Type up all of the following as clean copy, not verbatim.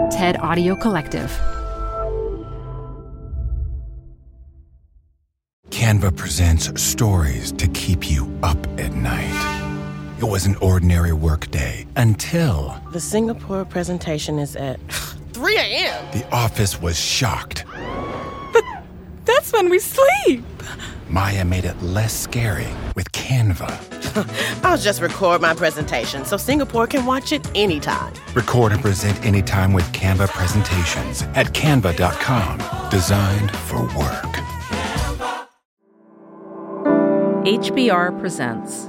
TED Audio Collective. Canva presents stories to keep you up at night. It was an ordinary workday until... The Singapore presentation is at 3 a.m. The office was shocked. But that's when we sleep. Maya made it less scary with Canva. I'll just record my presentation so Singapore can watch it anytime. Record and present anytime with Canva presentations at canva.com. Designed for work. HBR presents.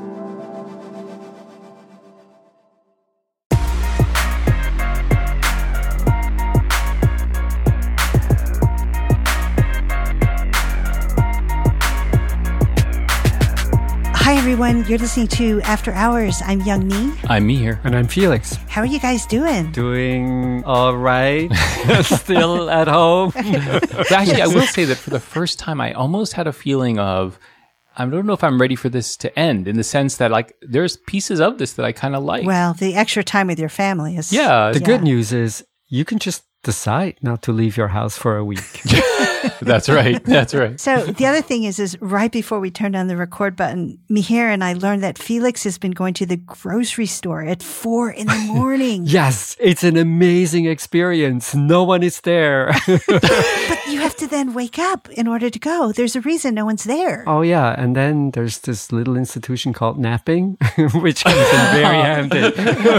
Hi, everyone. You're listening to After Hours. I'm Young Mi. I'm Mihir. And I'm Felix. How are you guys doing? Doing all right. Still at home. But actually, I will say that for the first time, I almost had a feeling of, I don't know if I'm ready for this to end, in the sense that, like, there's pieces of this that I kind of like. Well, the extra time with your family is... Yeah. The good news is you can just decide not to leave your house for a week. That's right. That's right. So the other thing is right before we turned on the record button, Mihir and I learned that Felix has been going to the grocery store at 4 a.m. Yes, it's an amazing experience. No one is there. But you have to then wake up in order to go. There's a reason no one's there. Oh, yeah. And then there's this little institution called napping, which comes in very handy.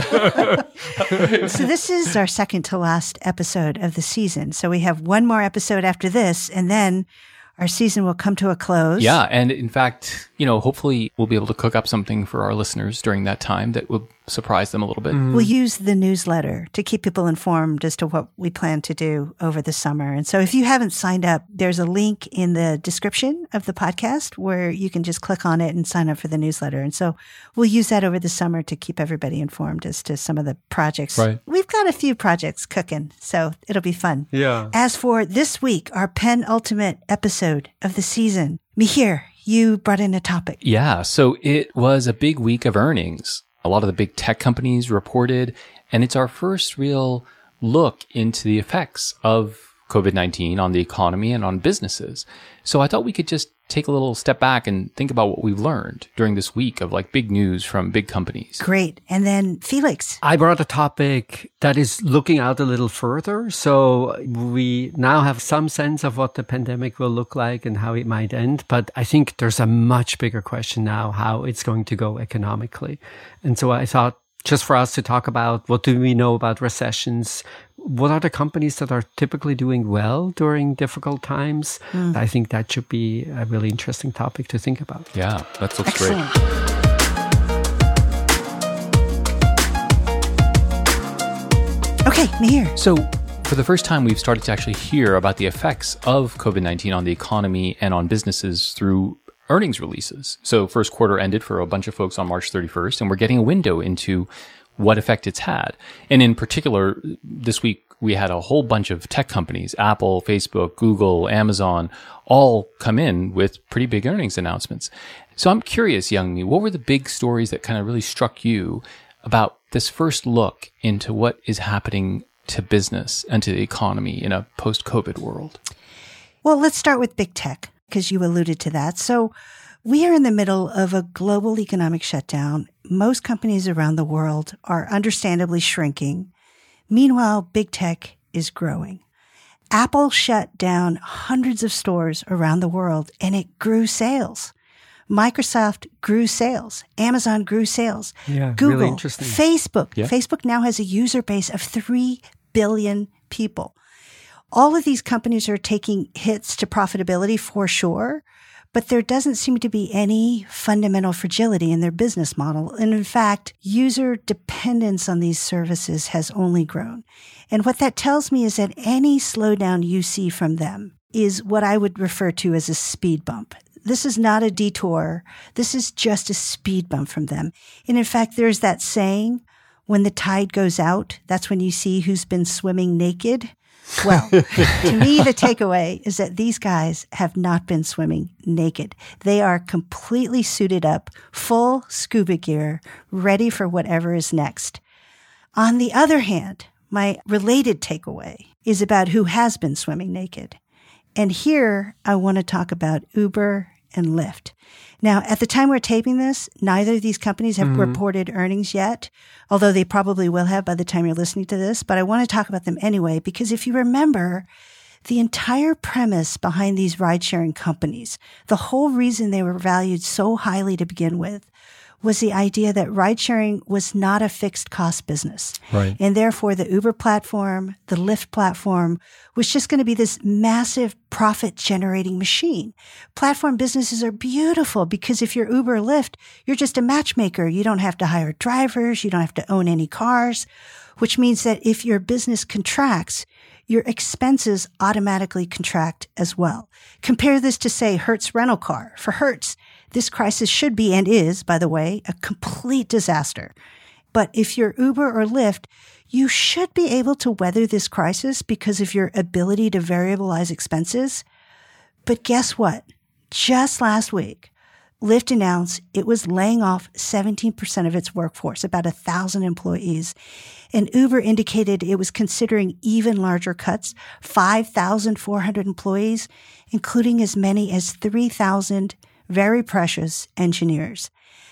So this is our second to last episode of the season. So we have one more episode after this, and then our season will come to a close. Yeah. And in fact, hopefully we'll be able to cook up something for our listeners during that time that will surprise them a little bit. We'll use the newsletter to keep people informed as to what we plan to do over the summer. And so if you haven't signed up, there's a link in the description of the podcast where you can just click on it and sign up for the newsletter. And so we'll use that over the summer to keep everybody informed as to some of the projects. Right. We've got a few projects cooking, so it'll be fun. Yeah. As for this week, our penultimate episode of the season, Mihir, you brought in a topic. Yeah. So it was a big week of earnings. A lot of the big tech companies reported, and it's our first real look into the effects of COVID-19 on the economy and on businesses. So I thought we could just take a little step back and think about what we've learned during this week of like big news from big companies. Great. And then Felix. I brought a topic that is looking out a little further. So we now have some sense of what the pandemic will look like and how it might end. But I think there's a much bigger question now, how it's going to go economically. And so I thought, just for us to talk about, what do we know about recessions? What are the companies that are typically doing well during difficult times? I think that should be a really interesting topic to think about. Yeah, that looks Excellent. great. Okay, Mihir. So for the first time, we've started to actually hear about the effects of COVID-19 on the economy and on businesses through earnings releases. So first quarter ended for a bunch of folks on March 31st, and we're getting a window into what effect it's had. And in particular, this week, we had a whole bunch of tech companies, Apple, Facebook, Google, Amazon, all come in with pretty big earnings announcements. So I'm curious, Young Mi, what were the big stories that kind of really struck you about this first look into what is happening to business and to the economy in a post-COVID world? Well, let's start with big tech, because you alluded to that. So we are in the middle of a global economic shutdown. Most companies around the world are understandably shrinking. Meanwhile, big tech is growing. Apple shut down hundreds of stores around the world, and it grew sales. Microsoft grew sales. Amazon grew sales. Yeah, Google, really interesting. Facebook. Yeah. Facebook now has a user base of 3 billion people. All of these companies are taking hits to profitability for sure, but there doesn't seem to be any fundamental fragility in their business model. And in fact, user dependence on these services has only grown. And what that tells me is that any slowdown you see from them is what I would refer to as a speed bump. This is not a detour. This is just a speed bump from them. And in fact, there's that saying, when the tide goes out, that's when you see who's been swimming naked. Well, to me, the takeaway is that these guys have not been swimming naked. They are completely suited up, full scuba gear, ready for whatever is next. On the other hand, my related takeaway is about who has been swimming naked. And here I want to talk about Uber and Lyft. Now, at the time we're taping this, neither of these companies have reported earnings yet, although they probably will have by the time you're listening to this. But I want to talk about them anyway, because if you remember, the entire premise behind these ride-sharing companies, the whole reason they were valued so highly to begin with, was the idea that ride-sharing was not a fixed-cost business. Right. And therefore, the Uber platform, the Lyft platform, was just going to be this massive profit-generating machine. Platform businesses are beautiful because if you're Uber or Lyft, you're just a matchmaker. You don't have to hire drivers. You don't have to own any cars, which means that if your business contracts, your expenses automatically contract as well. Compare this to, say, Hertz rental car. For Hertz, this crisis should be, and is, by the way, a complete disaster. But if you're Uber or Lyft, you should be able to weather this crisis because of your ability to variabilize expenses. But guess what? Just last week, Lyft announced it was laying off 17% of its workforce, about 1,000 employees. And Uber indicated it was considering even larger cuts, 5,400 employees, including as many as 3,000 very precious engineers.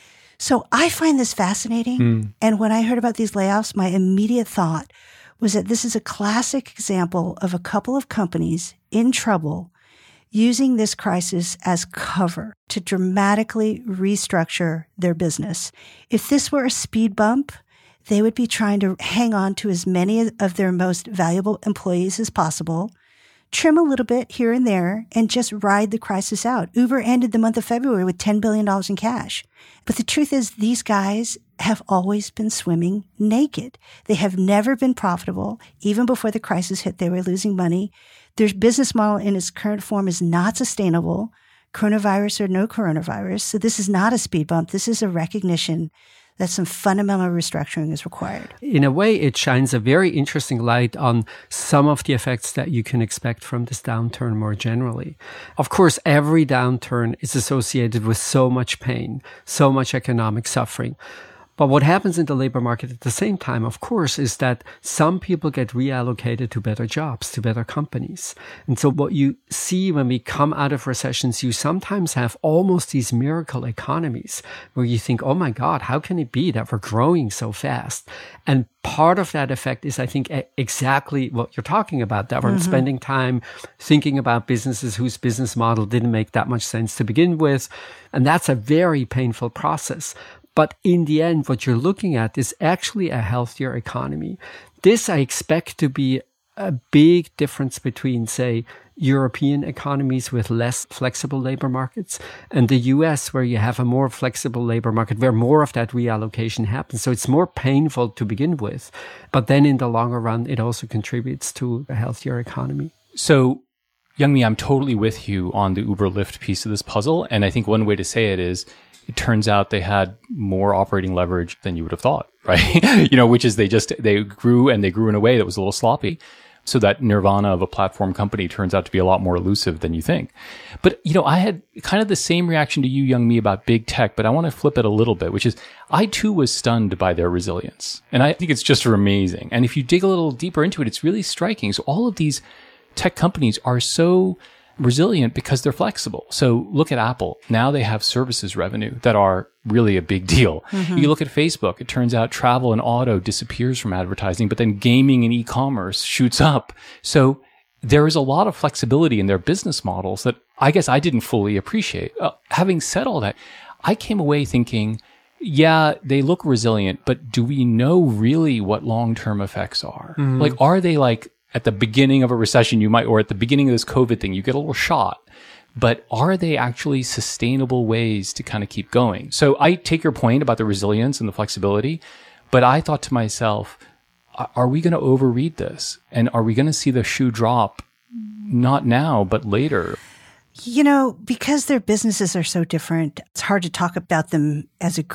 So I find this fascinating. And when I heard about these layoffs, my immediate thought was that this is a classic example of a couple of companies in trouble using this crisis as cover to dramatically restructure their business. If this were a speed bump, they would be trying to hang on to as many of their most valuable employees as possible, trim a little bit here and there, and just ride the crisis out. Uber ended the month of February with $10 billion in cash. But the truth is, these guys have always been swimming naked. They have never been profitable. Even before the crisis hit, they were losing money. Their business model in its current form is not sustainable, coronavirus or no coronavirus. So this is not a speed bump. This is a recognition that some fundamental restructuring is required. In a way, it shines a very interesting light on some of the effects that you can expect from this downturn more generally. Of course, every downturn is associated with so much pain, so much economic suffering. But what happens in the labor market at the same time, of course, is that some people get reallocated to better jobs, to better companies. And so what you see when we come out of recessions, you sometimes have almost these miracle economies where you think, oh my God, how can it be that we're growing so fast? And part of that effect is, I think, exactly what you're talking about, that we're spending time thinking about businesses whose business model didn't make that much sense to begin with. And that's a very painful process. But in the end, what you're looking at is actually a healthier economy. This I expect to be a big difference between, say, European economies with less flexible labor markets and the US, where you have a more flexible labor market, where more of that reallocation happens. So it's more painful to begin with. But then in the longer run, it also contributes to a healthier economy. So, Youngmi, I'm totally with you on the Uber Lyft piece of this puzzle. And I think one way to say it is, it turns out they had more operating leverage than you would have thought, right? Which is they grew in a way that was a little sloppy. So that nirvana of a platform company turns out to be a lot more elusive than you think. But, I had kind of the same reaction to you, Youngmi, about big tech, but I want to flip it a little bit, which is I too was stunned by their resilience. And I think it's just amazing. And if you dig a little deeper into it, it's really striking. So all of these tech companies are so resilient because they're flexible. So look at Apple. Now they have services revenue that are really a big deal. You look at Facebook. It turns out travel and auto disappears from advertising, but then gaming and e-commerce shoots up. So there is a lot of flexibility in their business models that I guess I didn't fully appreciate. Having said all that, I came away thinking, yeah, they look resilient, but do we know really what long-term effects are? Like, are they like at the beginning of a recession, or at the beginning of this COVID thing, you get a little shot, but are they actually sustainable ways to kind of keep going? So I take your point about the resilience and the flexibility, but I thought to myself, are we going to overread this? And are we going to see the shoe drop? Not now, but later. Because their businesses are so different, it's hard to talk about them as a group.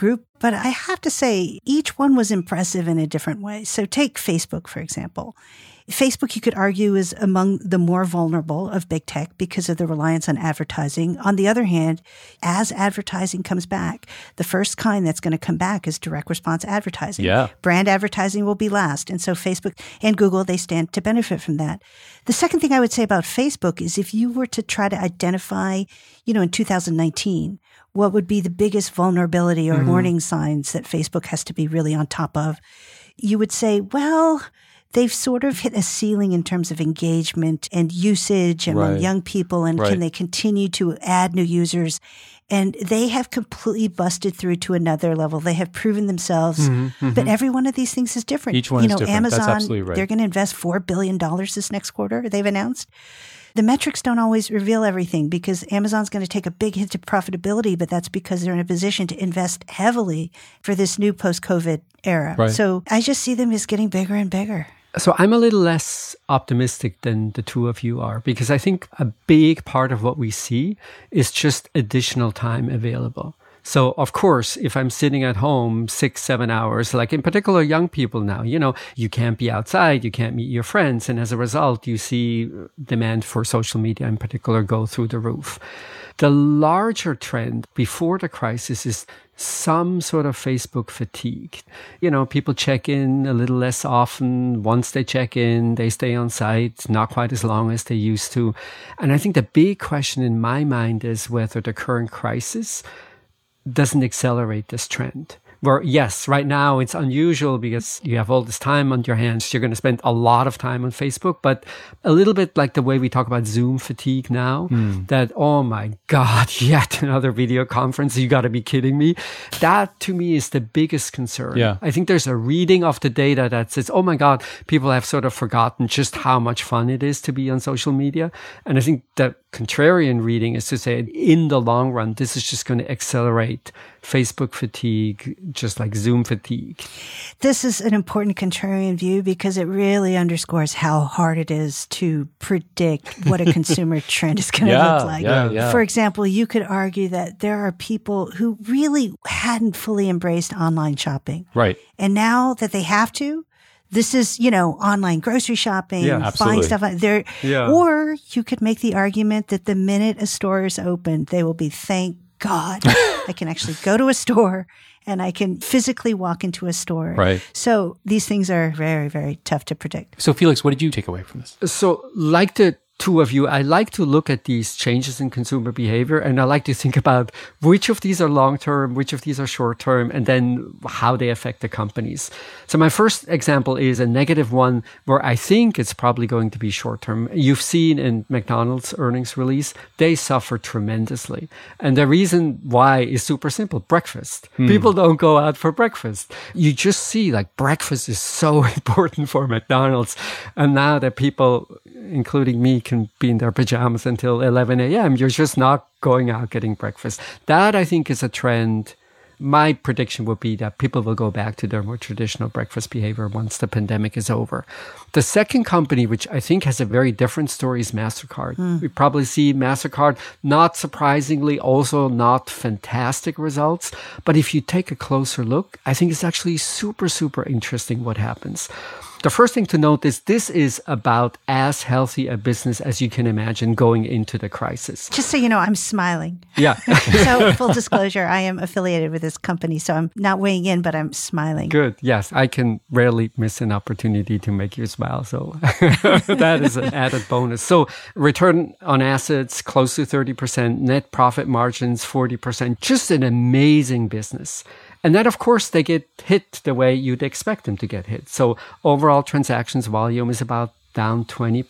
But I have to say, each one was impressive in a different way. So take Facebook, for example. Facebook, you could argue, is among the more vulnerable of big tech because of the reliance on advertising. On the other hand, as advertising comes back, the first kind that's going to come back is direct response advertising. Yeah. Brand advertising will be last. And so Facebook and Google, they stand to benefit from that. The second thing I would say about Facebook is if you were to try to identify, in 2019, what would be the biggest vulnerability or warning signs that Facebook has to be really on top of, you would say, well, they've sort of hit a ceiling in terms of engagement and usage among young people. And can they continue to add new users? And they have completely busted through to another level. They have proven themselves. But every one of these things is different. Each one is different. Amazon, that's absolutely right. They're going to invest $4 billion this next quarter, they've announced. The metrics don't always reveal everything because Amazon's going to take a big hit to profitability, but that's because they're in a position to invest heavily for this new post-COVID era. Right. So I just see them as getting bigger and bigger. So I'm a little less optimistic than the two of you are because I think a big part of what we see is just additional time available. So, of course, if I'm sitting at home 6-7 hours, like in particular young people now, you can't be outside, you can't meet your friends. And as a result, you see demand for social media in particular go through the roof. The larger trend before the crisis is some sort of Facebook fatigue. People check in a little less often. Once they check in, they stay on site, not quite as long as they used to. And I think the big question in my mind is whether the current crisis doesn't accelerate this trend. Where, yes, right now it's unusual because you have all this time on your hands. You're going to spend a lot of time on Facebook, but a little bit like the way we talk about Zoom fatigue now, that, oh my God, yet another video conference. You got to be kidding me. That to me is the biggest concern. Yeah. I think there's a reading of the data that says, oh my God, people have sort of forgotten just how much fun it is to be on social media. And I think the contrarian reading is to say, in the long run, this is just going to accelerate Facebook fatigue, just like Zoom fatigue. This is an important contrarian view because it really underscores how hard it is to predict what a consumer trend is going to look like. Yeah. For example, you could argue that there are people who really hadn't fully embraced online shopping. Right. And now that they have to, this is, online grocery shopping, buying stuff like there. Yeah. Or you could make the argument that the minute a store is open, they will be, thank God, I can actually go to a store and I can physically walk into a store. Right. So these things are very, very tough to predict. So Felix, what did you take away from this? So like the two of you, I like to look at these changes in consumer behavior and I like to think about which of these are long-term, which of these are short-term, and then how they affect the companies. So my first example is a negative one where I think it's probably going to be short-term. You've seen in McDonald's earnings release, they suffer tremendously. And the reason why is super simple. Breakfast. People don't go out for breakfast. You just see like breakfast is so important for McDonald's. And now that people, including me, can be in their pajamas until 11 a.m. You're just not going out getting breakfast. That, I think, is a trend. My prediction would be that people will go back to their more traditional breakfast behavior once the pandemic is over. The second company, which I think has a very different story, is MasterCard. We probably see MasterCard, not surprisingly, also not fantastic results. But if you take a closer look, I think it's actually super, super interesting what happens. The first thing to note is this is about as healthy a business as you can imagine going into the crisis. Just so you know, I'm smiling. Yeah. So full disclosure, I am affiliated with this company, so I'm not weighing in, but I'm smiling. Good. Yes. I can rarely miss an opportunity to make you smile. So that is an added bonus. So return on assets, close to 30%, net profit margins, 40%, just an amazing business. And then, of course, they get hit the way you'd expect them to get hit. So overall transactions volume is about down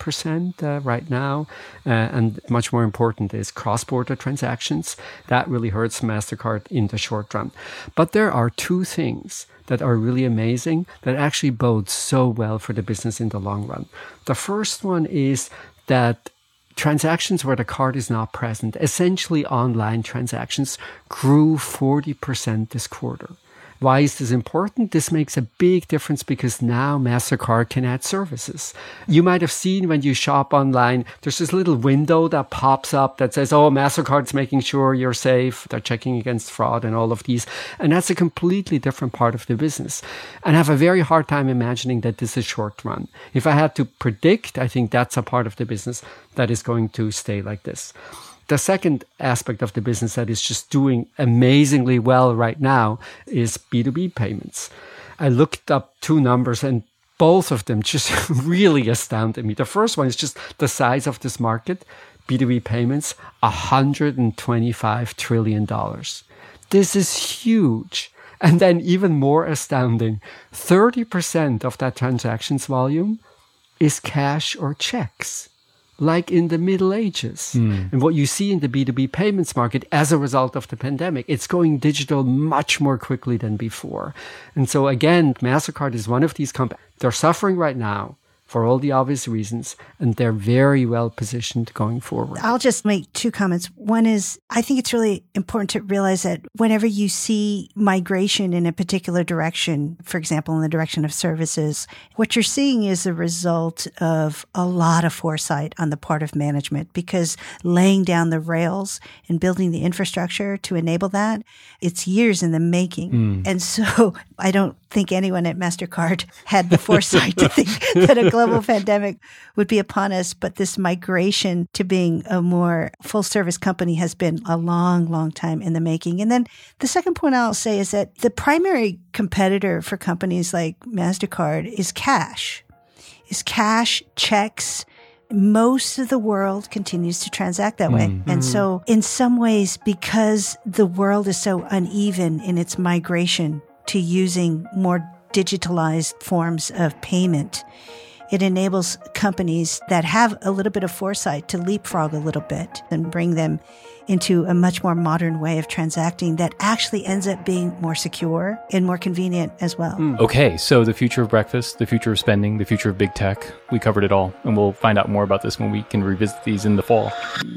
20% right now. And much more important is cross-border transactions. That really hurts MasterCard in the short run. But there are two things that are really amazing that actually bode so well for the business in the long run. The first one is that transactions where the card is not present, essentially online transactions, grew 40% this quarter, Why is this important? This makes a big difference because now MasterCard can add services. You might have seen when you shop online, there's this little window that pops up that says, oh, MasterCard's making sure you're safe. They're checking against fraud and all of these. And that's a completely different part of the business. And I have a very hard time imagining that this is short run. If I had to predict, I think that's a part of the business that is going to stay like this. The second aspect of the business that is just doing amazingly well right now is B2B payments. I looked up two numbers and both of them just really astounded me. The first one is just the size of this market. B2B payments, $125 trillion. This is huge. And then even more astounding, 30% of that transactions volume is cash or checks, like in the Middle Ages. And what you see in the B2B payments market as a result of the pandemic, it's going digital much more quickly than before. And so again, MasterCard is one of these companies. They're suffering right now for all the obvious reasons, and they're very well positioned going forward. I'll just make two comments. One is, I think it's really important to realize that whenever you see migration in a particular direction, for example, in the direction of services, what you're seeing is a result of a lot of foresight on the part of management, because laying down the rails and building the infrastructure to enable that, it's years in the making. And so I don't think anyone at MasterCard had the foresight to think that a global pandemic would be upon us. But this migration to being a more full service company has been a long, long time in the making. And then the second point I'll say is that the primary competitor for companies like MasterCard is cash, checks. Most of the world continues to transact that way. And so in some ways, because the world is so uneven in its migration to using more digitalized forms of payment, it enables companies that have a little bit of foresight to leapfrog a little bit and bring them into a much more modern way of transacting that actually ends up being more secure and more convenient as well. Okay, so the future of breakfast, the future of spending, the future of big tech, we covered it all. And we'll find out more about this when we can revisit these in the fall.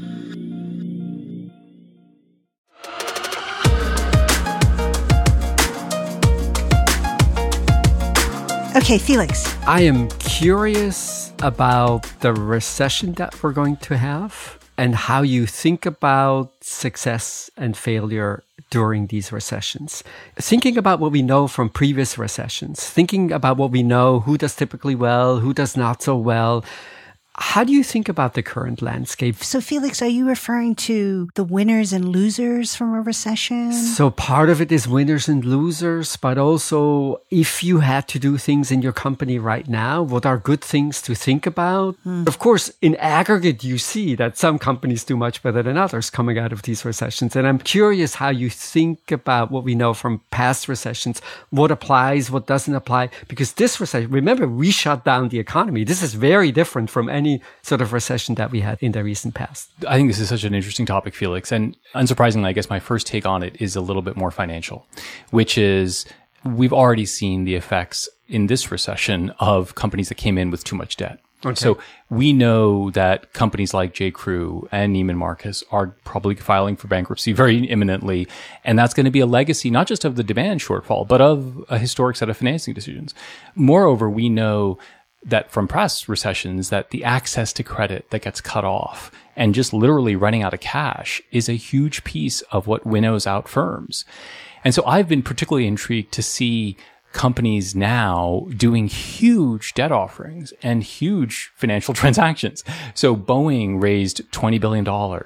Okay, Felix. I am curious about the recession that we're going to have and how you think about success and failure during these recessions. Thinking about what we know from previous recessions, thinking about what we know, who does typically well, who does not so well. How do you think about the current landscape? So, Felix, are you referring to the winners and losers from a recession? So part of it is winners and losers, but also if you had to do things in your company right now, what are good things to think about? Of course, in aggregate, you see that some companies do much better than others coming out of these recessions. And I'm curious how you think about what we know from past recessions, what applies, what doesn't apply, because this recession, remember, we shut down the economy. This is very different from any sort of recession that we had in the recent past. I think this is such an interesting topic, Felix. And unsurprisingly, I guess my first take on it is a little bit more financial, which is we've already seen the effects in this recession of companies that came in with too much debt. Okay. So we know that companies like J.Crew and Neiman Marcus are probably filing for bankruptcy very imminently. And that's going to be a legacy, not just of the demand shortfall, but of a historic set of financing decisions. Moreover, we know that from past recessions, that the access to credit that gets cut off and just literally running out of cash is a huge piece of what winnows out firms. And so I've been particularly intrigued to see companies now doing huge debt offerings and huge financial transactions. So Boeing raised $20 billion.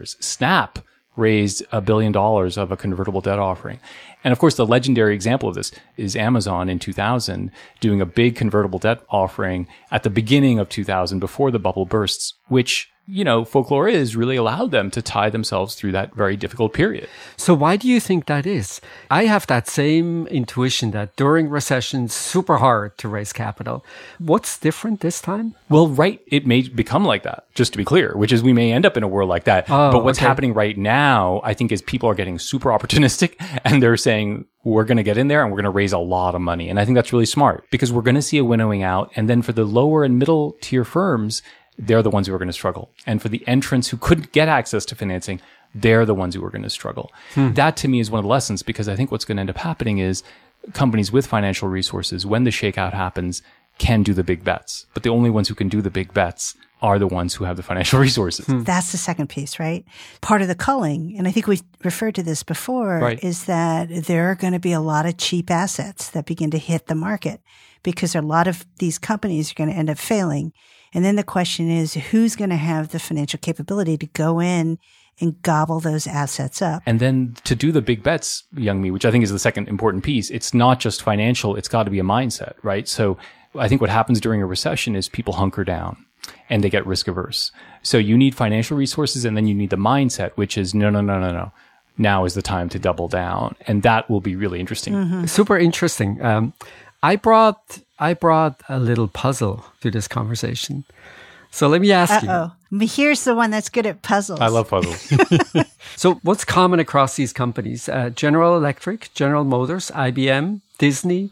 Snap raised $1 billion of a convertible debt offering. And of course, the legendary example of this is Amazon in 2000 doing a big convertible debt offering at the beginning of 2000 before the bubble bursts, which, you know, folklore is really allowed them to tie themselves through that very difficult period. So why do you think that is? I have that same intuition that during recessions, super hard to raise capital. What's different this time? Well, right, it may become like that, just to be clear, which is we may end up in a world like that. But what's happening right now, I think, is people are getting super opportunistic and they're saying, we're going to get in there and we're going to raise a lot of money. And I think that's really smart because we're going to see a winnowing out. And then for the lower and middle tier firms, they're the ones who are going to struggle. And for the entrants who couldn't get access to financing, they're the ones who are going to struggle. That to me is one of the lessons, because I think what's going to end up happening is companies with financial resources, when the shakeout happens, can do the big bets. But the only ones who can do the big bets are the ones who have the financial resources. That's the second piece, right? Part of the culling, and I think we've referred to this before, Right. is that there are going to be a lot of cheap assets that begin to hit the market because a lot of these companies are going to end up failing. And then the question is, who's going to have the financial capability to go in and gobble those assets up? And then to do the big bets, Young Mi, which I think is the second important piece, it's not just financial, it's got to be a mindset, right? So I think what happens during a recession is people hunker down and they get risk averse. So you need financial resources and then you need the mindset, which is no. Now is the time to double down. And that will be really interesting. Super interesting. I brought a little puzzle to this conversation. So let me ask you. Here's the one that's good at puzzles. I love puzzles. So what's common across these companies? General Electric, General Motors, IBM, Disney,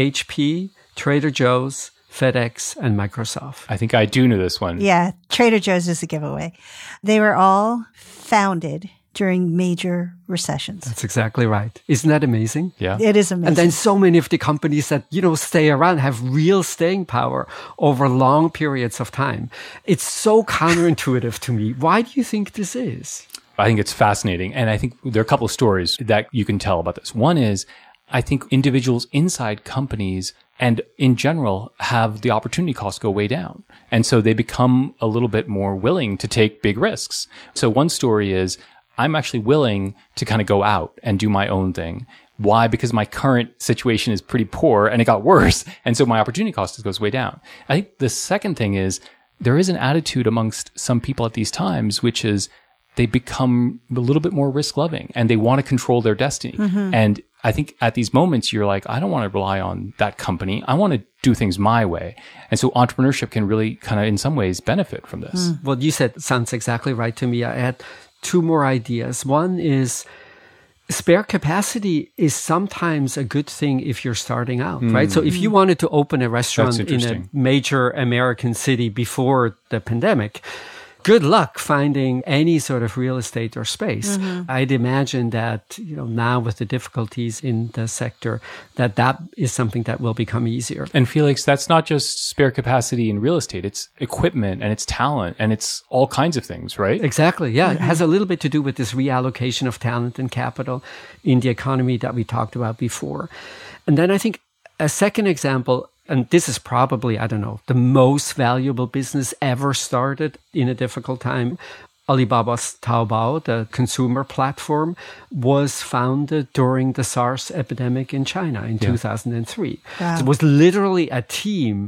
HP, Trader Joe's, FedEx, and Microsoft. I think I do know this one. Yeah, Trader Joe's is a giveaway. They were all founded during major recessions. That's exactly right. Isn't that amazing? Yeah. It is amazing. And then so many of the companies that, stay around have real staying power over long periods of time. It's so counterintuitive to me. Why do you think this is? I think it's fascinating. And I think there are a couple of stories that you can tell about this. One is, I think individuals inside companies and in general have the opportunity cost go way down. And so they become a little bit more willing to take big risks. So one story is, I'm actually willing to kind of go out and do my own thing. Why? Because my current situation is pretty poor and it got worse. And so my opportunity cost goes way down. I think the second thing is there is an attitude amongst some people at these times, which is they become a little bit more risk loving and they want to control their destiny. And I think at these moments, you're like, I don't want to rely on that company. I want to do things my way. And so entrepreneurship can really kind of in some ways benefit from this. What you said sounds exactly right to me. I had two more ideas. One is spare capacity is sometimes a good thing if you're starting out, right? So if you wanted to open a restaurant in a major American city before the pandemic, good luck finding any sort of real estate or space. I'd imagine that, now with the difficulties in the sector, that is something that will become easier. And Felix, that's not just spare capacity in real estate. It's equipment and it's talent and it's all kinds of things, right? Exactly. Yeah. It has a little bit to do with this reallocation of talent and capital in the economy that we talked about before. And then I think a second example, and this is probably, the most valuable business ever started in a difficult time. Alibaba's Taobao, the consumer platform, was founded during the SARS epidemic in China in 2003. Wow. So it was literally a team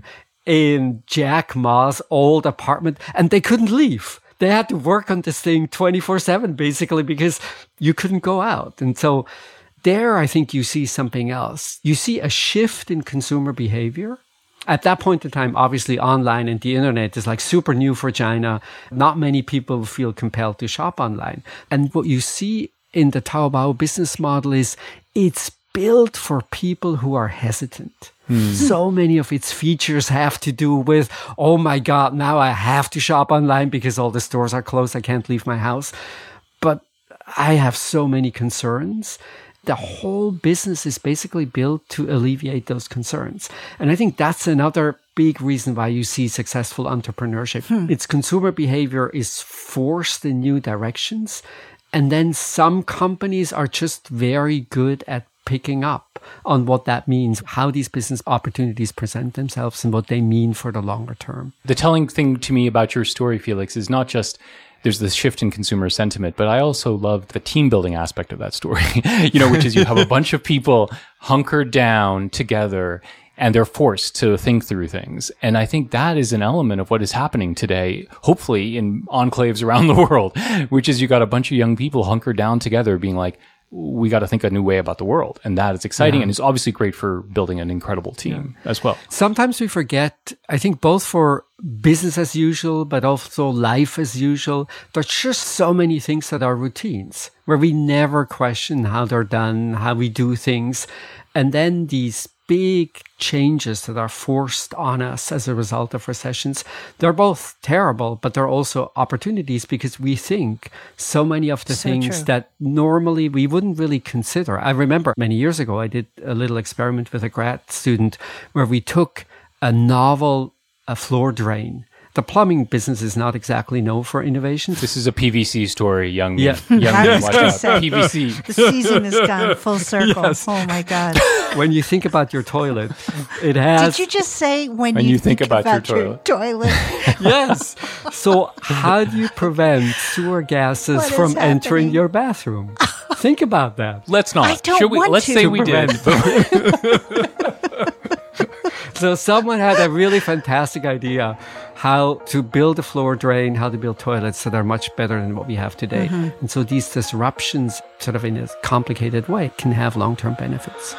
in Jack Ma's old apartment, and they couldn't leave. They had to work on this thing 24/7, basically, because you couldn't go out. And so there, I think you see something else. You see a shift in consumer behavior. At that point in time, obviously online and the internet is like super new for China. Not many people feel compelled to shop online. And what you see in the Taobao business model is it's built for people who are hesitant. So many of its features have to do with, oh my God, now I have to shop online because all the stores are closed. I can't leave my house. But I have so many concerns. The whole business is basically built to alleviate those concerns. And I think that's another big reason why you see successful entrepreneurship. Its consumer behavior is forced in new directions. And then some companies are just very good at picking up on what that means, how these business opportunities present themselves and what they mean for the longer term. The telling thing to me about your story, Felix, is not just there's this shift in consumer sentiment, but I also love the team building aspect of that story, which is you have a bunch of people hunkered down together and they're forced to think through things. And I think that is an element of what is happening today, hopefully in enclaves around the world, which is you got a bunch of young people hunkered down together being like, we got to think a new way about the world. And that is exciting. And it's obviously great for building an incredible team as well. Sometimes we forget, I think both for business as usual, but also life as usual, there's just so many things that are routines where we never question how they're done, how we do things. And then these big changes that are forced on us as a result of recessions. They're both terrible, but they're also opportunities because we think so many of the things that normally we wouldn't really consider. I remember many years ago, I did a little experiment with a grad student where we took a novel floor drain. The plumbing business is not exactly known for innovations. This is a PVC story, young I was gonna say, PVC. The season has gone full circle. Yes. Oh my God. When you think about your toilet, it has... Did you just say when you you think about your toilet? Yes. So how do you prevent sewer gases What is from entering happening? your bathroom? Think about that. Let's not. I don't want Let's to. say we did. So someone had a really fantastic idea how to build a floor drain, how to build toilets that are much better than what we have today. And so these disruptions, sort of in a complicated way, can have long-term benefits.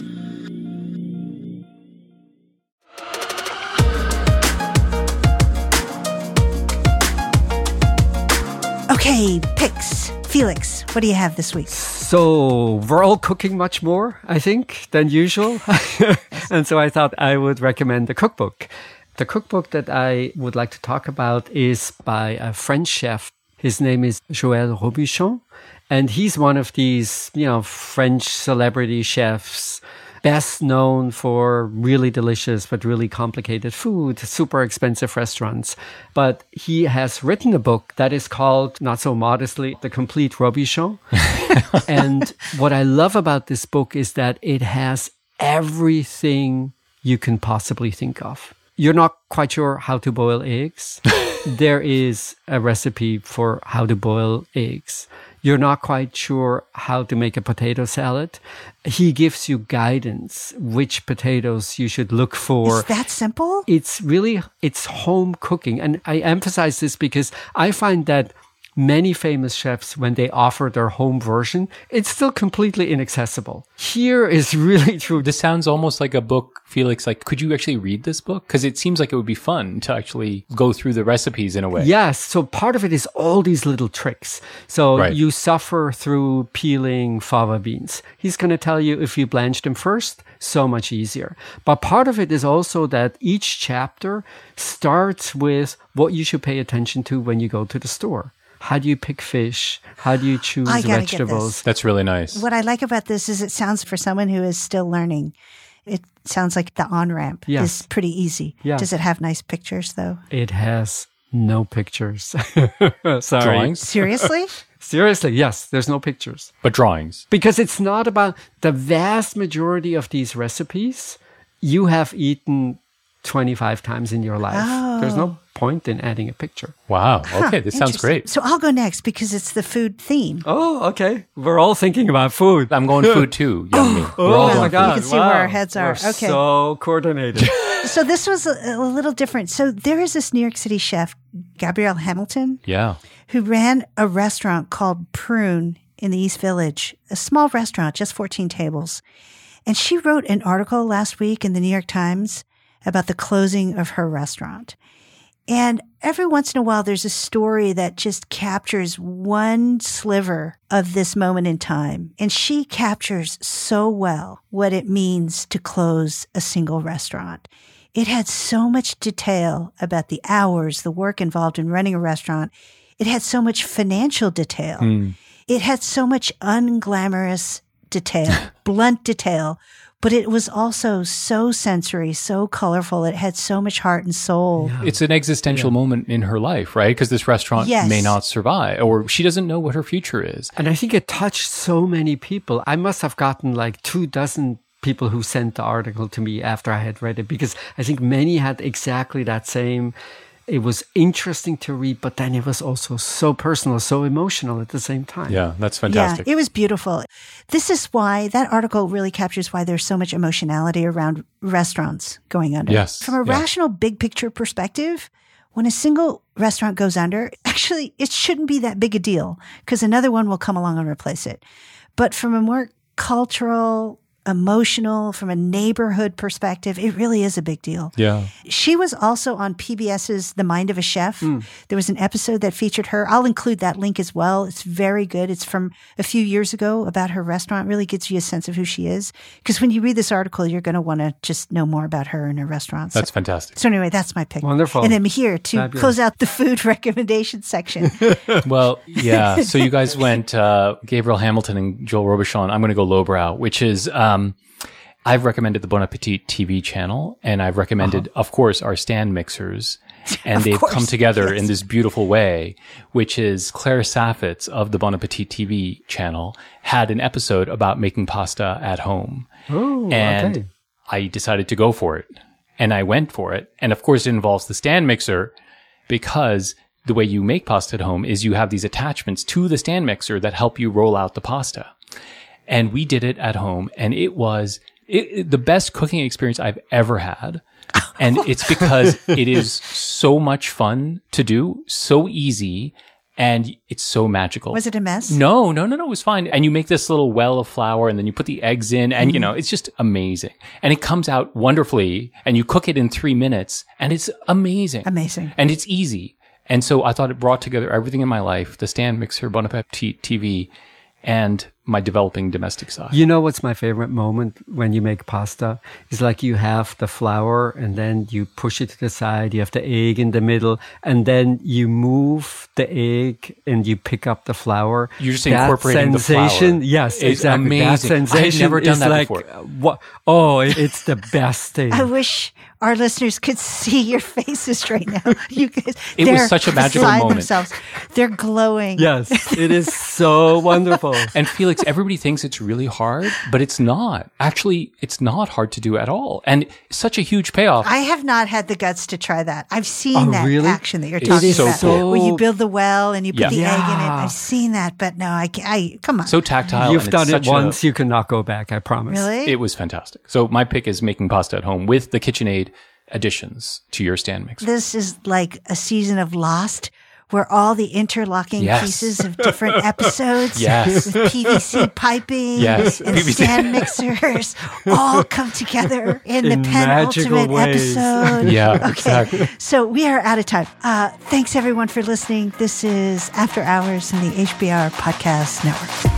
Okay, picks. Felix, what do you have this week? So we're all cooking much more, I think, than usual. And so I thought I would recommend a cookbook. The cookbook that I would like to talk about is by a French chef. His name is Joël Robuchon. And he's one of these, French celebrity chefs, best known for really delicious but really complicated food, super expensive restaurants. But he has written a book that is called, not so modestly, The Complete Robuchon. And what I love about this book is that it has everything you can possibly think of. You're not quite sure how to boil eggs. There is a recipe for how to boil eggs. You're not quite sure how to make a potato salad. He gives you guidance, which potatoes you should look for. Is that simple? It's home cooking. And I emphasize this because I find that many famous chefs, when they offer their home version, it's still completely inaccessible. Here is really true. This sounds almost like a book, Felix. Like, could you actually read this book? Because it seems like it would be fun to actually go through the recipes in a way. Yes. So part of it is all these little tricks. So you suffer through peeling fava beans. He's going to tell you if you blanch them first, so much easier. But part of it is also that each chapter starts with what you should pay attention to when you go to the store. How do you pick fish? How do you choose vegetables? That's really nice. What I like about this is it sounds, for someone who is still learning, it sounds like the on-ramp is pretty easy. Yeah. Does it have nice pictures, though? It has no pictures. Sorry. Drawings? Seriously? Seriously, yes, there's no pictures. But drawings. Because it's not about the vast majority of these recipes you have eaten 25 times in your life. Oh. There's no point in adding a picture. Wow. Okay, this sounds great. So I'll go next because it's the food theme. Oh, okay. We're all thinking about food. I'm going food too, young me. We're Oh all my going God. You can see where our heads are. We're Okay. so coordinated. So this was a little different. So there is this New York City chef, Gabrielle Hamilton, Yeah. who ran a restaurant called Prune in the East Village, a small restaurant, just 14 tables. And she wrote an article last week in the New York Times about the closing of her restaurant. And every once in a while, there's a story that just captures one sliver of this moment in time. And she captures so well what it means to close a single restaurant. It had so much detail about the hours, the work involved in running a restaurant. It had so much financial detail. It had so much unglamorous detail, blunt detail. But it was also so sensory, so colorful. It had so much heart and soul. Yeah. It's an existential moment in her life, right? Because this restaurant may not survive, or she doesn't know what her future is. And I think it touched so many people. I must have gotten like 24 people who sent the article to me after I had read it, because I think many had exactly that same. It was interesting to read, but then it was also so personal, so emotional at the same time. Yeah, that's fantastic. Yeah, it was beautiful. This is why that article really captures why there's so much emotionality around restaurants going under. Yes. From a rational big picture perspective, when a single restaurant goes under, actually, it shouldn't be that big a deal because another one will come along and replace it. But from a more cultural, emotional, from a neighborhood perspective. It really is a big deal. Yeah. She was also on PBS's The Mind of a Chef. There was an episode that featured her. I'll include that link as well. It's very good. It's from a few years ago about her restaurant. It really gives you a sense of who she is. Because when you read this article, you're going to want to just know more about her and her restaurants. That's fantastic. So anyway, that's my pick. Wonderful. And I'm here to Fabulous. close out the food recommendation section. Well, yeah. So you guys went Gabriel Hamilton and Joel Robuchon. I'm going to go lowbrow, which is I've recommended the Bon Appetit TV channel, and I've recommended, of course, our stand mixers. And they've come together in this beautiful way, which is Claire Saffitz of the Bon Appetit TV channel had an episode about making pasta at home. Oh, and okay. I decided to go for it. And I went for it. And of course, it involves the stand mixer because the way you make pasta at home is you have these attachments to the stand mixer that help you roll out the pasta. And we did it at home, and it was the best cooking experience I've ever had. And it's because it is so much fun to do, so easy, and it's so magical. Was it a mess? No, it was fine. And you make this little well of flour, and then you put the eggs in, and it's just amazing. And it comes out wonderfully, and you cook it in 3 minutes, and it's amazing. Amazing. And it's easy. And so I thought it brought together everything in my life, the stand mixer, Bon Appetit TV, and my developing domestic side. You know what's my favorite moment when you make pasta? It's like you have the flour and then you push it to the side, you have the egg in the middle, and then you move the egg and you pick up the flour. You're just incorporating the flour. Yes, It's exactly. amazing. That sensation I've never done is that like, before. What? Oh, it's the best thing. I wish our listeners could see your faces right now. You guys, It was they're such a magical beside moment. Themselves. They're glowing. Yes, it is so wonderful. And Felix, everybody thinks it's really hard, but it's not. Actually, it's not hard to do at all. And such a huge payoff. I have not had the guts to try that. I've seen that really? action that you're It talking is so about, cool. where you build the well and you put Yeah. the egg in it. Yeah. I've seen that, but no, I come on. So tactile. You've and done it's it such once, you cannot go back, I promise. Really? It was fantastic. So my pick is making pasta at home with the KitchenAid additions to your stand mixer. This is like a season of Lost, where all the interlocking Yes. pieces of different episodes Yes. with PVC piping Yes. and PVC. stand mixers all come together in the In magical penultimate ways. episode. Yeah, Okay. exactly. So we are out of time. Thanks everyone for listening. This is After Hours in the HBR Podcast Network.